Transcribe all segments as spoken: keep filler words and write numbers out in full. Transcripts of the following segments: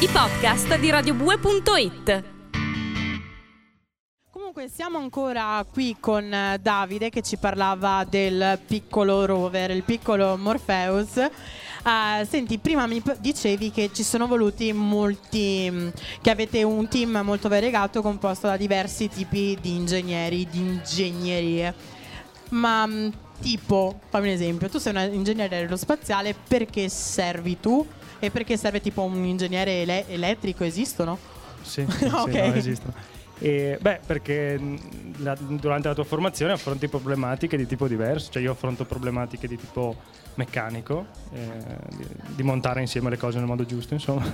i podcast di radiobue punto it. Comunque siamo ancora qui con Davide che ci parlava del piccolo rover, il piccolo Morpheus. Uh, senti, prima mi p- dicevi che ci sono voluti molti, che avete un team molto variegato composto da diversi tipi di ingegneri, di ingegnerie. Ma mh, tipo, fammi un esempio, tu sei un ingegnere aerospaziale, perché servi tu? E perché serve tipo un ingegnere ele- elettrico? Esistono? Sì, sì, okay. No, esistono. E, beh, perché la, durante la tua formazione affronti problematiche di tipo diverso. Cioè io affronto problematiche di tipo meccanico, eh, di, di montare insieme le cose nel modo giusto, insomma.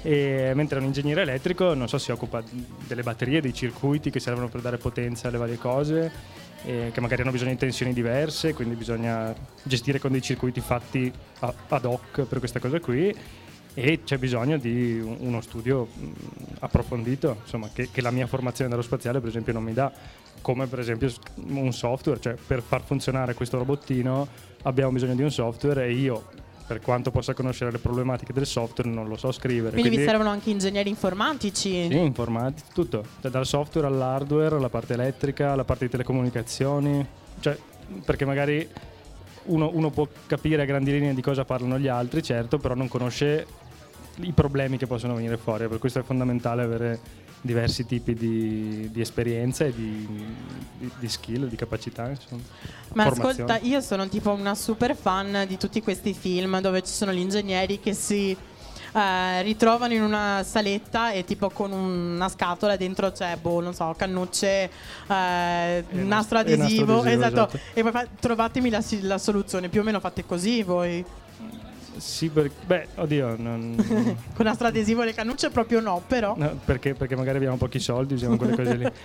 E mentre un ingegnere elettrico, non so, si occupa delle batterie, dei circuiti che servono per dare potenza alle varie cose, eh, che magari hanno bisogno di tensioni diverse, quindi bisogna gestire con dei circuiti fatti a, ad hoc per questa cosa qui. E c'è bisogno di uno studio approfondito, insomma, che, che la mia formazione aerospaziale per esempio non mi dà, come per esempio un software. Cioè per far funzionare questo robottino abbiamo bisogno di un software e io, per quanto possa conoscere le problematiche del software, non lo so scrivere. Quindi, quindi vi servono anche ingegneri informatici? Sì, informatici, tutto, cioè, dal software all'hardware, alla parte elettrica, alla parte di telecomunicazioni, cioè perché magari uno, uno può capire a grandi linee di cosa parlano gli altri, certo, però non conosce i problemi che possono venire fuori. Per questo è fondamentale avere diversi tipi di, di esperienza e di, di, di skill, di capacità, insomma. Ma Formazione. ascolta, io sono tipo una super fan di tutti questi film dove ci sono gli ingegneri che si eh, ritrovano in una saletta e tipo con una scatola dentro c'è, boh, non so, cannucce, eh, nastro adesivo, adesivo, esatto. esatto. E poi fa- trovatemi la, la soluzione. Più o meno fate così voi? Sì, per, beh, oddio, non, con nastro adesivo le cannucce proprio no, però no, perché, perché magari abbiamo pochi soldi, usiamo quelle cose lì.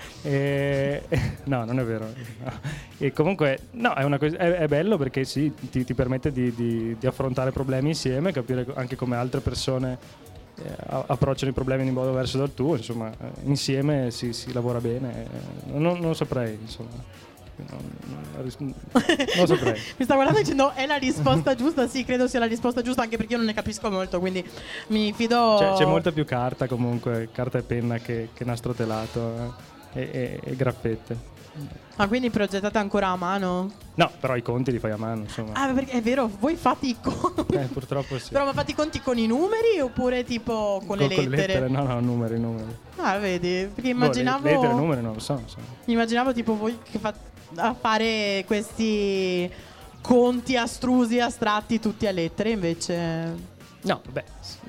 E, no, non è vero. No. E comunque, no, è, una cosa, è, è bello perché sì, ti, ti permette di, di, di affrontare problemi insieme, capire anche come altre persone eh, approcciano i problemi in modo diverso dal tuo. Insomma, eh, insieme si, si lavora bene. Eh, non, non saprei, insomma. Non, non, non saprei. Mi sta guardando dicendo è la risposta giusta. Sì, credo sia la risposta giusta, anche perché io non ne capisco molto, quindi mi fido. C'è, c'è molta più carta comunque, carta e penna che, che nastro telato eh, e, e, e graffette. Ah, quindi progettate ancora a mano? No, però i conti li fai a mano, insomma. Ah, perché è vero, voi fate i conti. Eh, purtroppo sì. Però ma fate i conti con i numeri oppure tipo con, con le lettere? Con le lettere? No, no, numeri, numeri. Ah, vedi, perché immaginavo. Boh, le, lettere, numeri non lo so, insomma. Immaginavo tipo voi che fate a fare questi conti astrusi, astratti, tutti a lettere, invece. No, beh.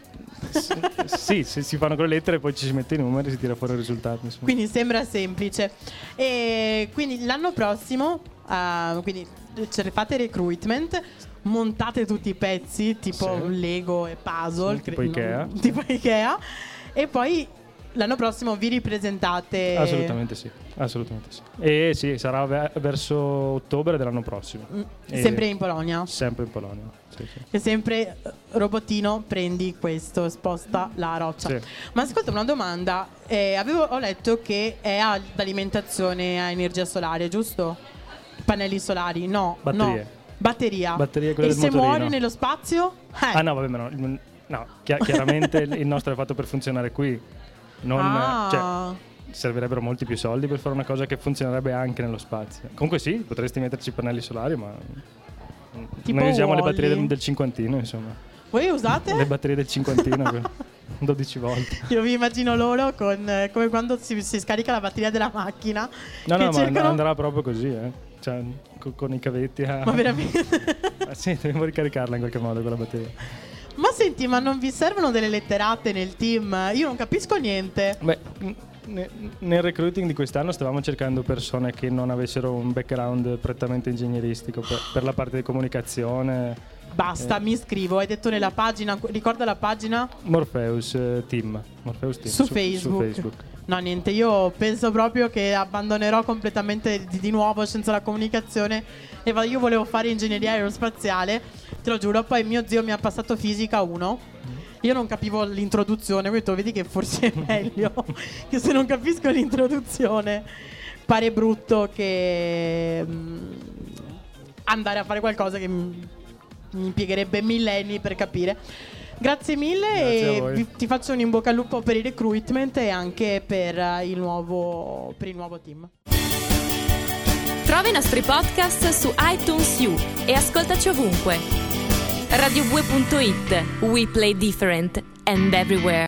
Sì, se si fanno con le lettere poi ci si mette i numeri e si tira fuori il risultato, insomma. Quindi sembra semplice. E quindi l'anno prossimo uh, quindi ce fate recruitment, montate tutti i pezzi tipo sì. Lego e puzzle, sì, tipo cre- Ikea non, tipo Ikea, e poi l'anno prossimo vi ripresentate. Assolutamente sì, assolutamente sì. E sì, sarà ve- verso ottobre dell'anno prossimo. Mm, sempre in Polonia? Sempre in Polonia, sì, sì. E sempre robottino, prendi questo, sposta la roccia. Sì. Ma ascolta, una domanda. Eh, avevo, ho letto che è ad alimentazione a energia solare, giusto? Pannelli solari? No. Batterie. No. Batteria. Batterie, e quelle se del motorino. muori nello spazio? Eh. Ah no, vabbè, ma no, no chi- chiaramente il nostro è fatto per funzionare qui. Non, ah. cioè, servirebbero molti più soldi per fare una cosa che funzionerebbe anche nello spazio. Comunque sì, potresti metterci pannelli solari, ma tipo noi usiamo Wall-E. le batterie del, del cinquantino, insomma. Voi usate? Le batterie del cinquantino dodici volte. Io vi immagino loro con eh, come quando si, si scarica la batteria della macchina. No, che no, cercano... ma andrà proprio così, eh. Cioè, con, con i cavetti a... Ma veramente? Ah, sì, dobbiamo ricaricarla in qualche modo quella batteria. Ma senti, ma non vi servono delle letterate nel team? Io non capisco niente. Beh, ne, nel recruiting di quest'anno stavamo cercando persone che non avessero un background prettamente ingegneristico per, per la parte di comunicazione. Basta, eh. mi iscrivo. Hai detto nella pagina, ricorda la pagina? Morpheus eh, Team. Morpheus Team Su, su, Facebook. su Facebook. No, niente, io penso proprio che abbandonerò completamente di, di nuovo senza la comunicazione. E va- io volevo fare ingegneria aerospaziale, te lo giuro. Poi mio zio mi ha passato fisica uno. Io non capivo l'introduzione, ho detto vedi che forse è meglio che se non capisco l'introduzione pare brutto che mh, andare a fare qualcosa che mh, mi impiegherebbe millenni per capire. Grazie mille. Grazie a e voi. vi- ti faccio un in bocca al lupo per il recruitment e anche per eh, il nuovo, per il nuovo team. Trova i nostri podcast su iTunes U e ascoltaci ovunque. radio due punto it. We play different and everywhere.